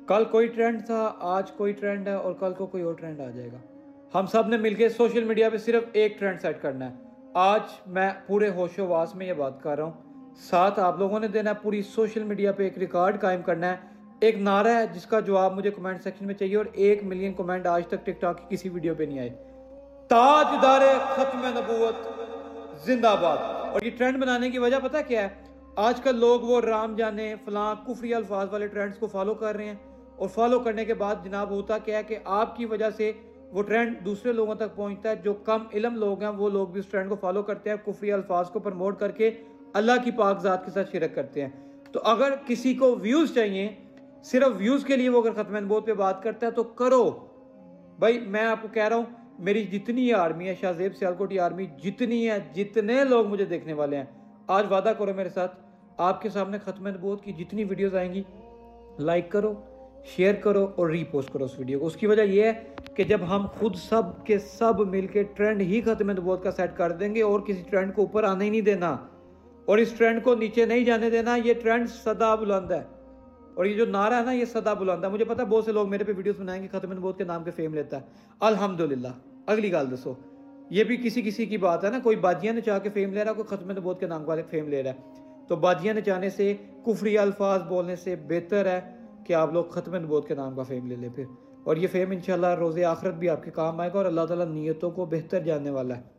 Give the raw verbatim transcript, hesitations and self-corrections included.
कल कोई ट्रेंड था, आज कोई ट्रेंड है और कल को कोई और ट्रेंड आ जाएगा। हम सब ने मिलकर सोशल मीडिया पे सिर्फ एक ट्रेंड सेट करना है। आज मैं पूरे होशोवास में ये बात कर रहा हूँ, साथ आप लोगों ने देना है। पूरी सोशल मीडिया पे एक रिकॉर्ड कायम करना है। एक नारा है जिसका जवाब मुझे कमेंट सेक्शन में चाहिए और एक मिलियन कमेंट आज तक टिकटॉक की किसी वीडियो पे नहीं आए। ताजदारे खत्म नबूवत जिंदाबाद। और ये ट्रेंड बनाने की वजह पता क्या है? आजकल लोग वो राम जाने फलां कुफरी अल्फाज वाले ट्रेंड्स को फॉलो कर रहे हैं और फॉलो करने के बाद जनाब होता क्या है कि आपकी वजह से वो ट्रेंड दूसरे लोगों तक पहुंचता है। जो कम इल्म लोग हैं वो लोग भी उस ट्रेंड को फॉलो करते हैं, कुफरी अल्फाज को प्रमोट करके अल्लाह की पाक ज़ात के साथ शिरक करते हैं। तो अगर किसी को व्यूज़ चाहिए, सिर्फ व्यूज़ के लिए वो अगर खत्म नबूवत पे बात करता है तो करो भाई। मैं आपको कह रहा हूँ, मेरी जितनी आर्मी है, शाहजेब सियालकोट की आर्मी जितनी है, जितने लोग मुझे देखने वाले हैं, आज वादा करो मेरे साथ, आपके सामने खत्म नबूवत की जितनी वीडियोस आएंगी लाइक करो, शेयर करो और रीपोस्ट करो उस वीडियो को। उसकी वजह यह है कि जब हम खुद सब के सब मिलके ट्रेंड ही खत्म नबूवत का सेट कर देंगे और किसी ट्रेंड को ऊपर आने ही नहीं देना और इस ट्रेंड को नीचे नहीं जाने देना। ये ट्रेंड सदा बुलंद है और ये जो नारा है ना, ये सदा बुलंद है। मुझे पता है बहुत से लोग मेरे पे वीडियोस बनाएंगे खत्म नबूवत के नाम के फेम लेता है, अल्हम्दुलिल्लाह। अगली गाल दसो, ये भी किसी किसी की बात है ना, कोई बाजियां नचा के फेम ले रहा है, कोई खत्म नबूवत के नाम का फेम ले रहा है। तो बाजियां नचाने से, कुफरी अल्फाज बोलने से बेहतर है कि आप लोग खत्म नबूवत के नाम का फेम ले ले फिर। और ये फेम इंशाल्लाह रोज़े आखिरत भी आपके काम आएगा और अल्लाह ताला नीयतों को बेहतर जानने वाला है।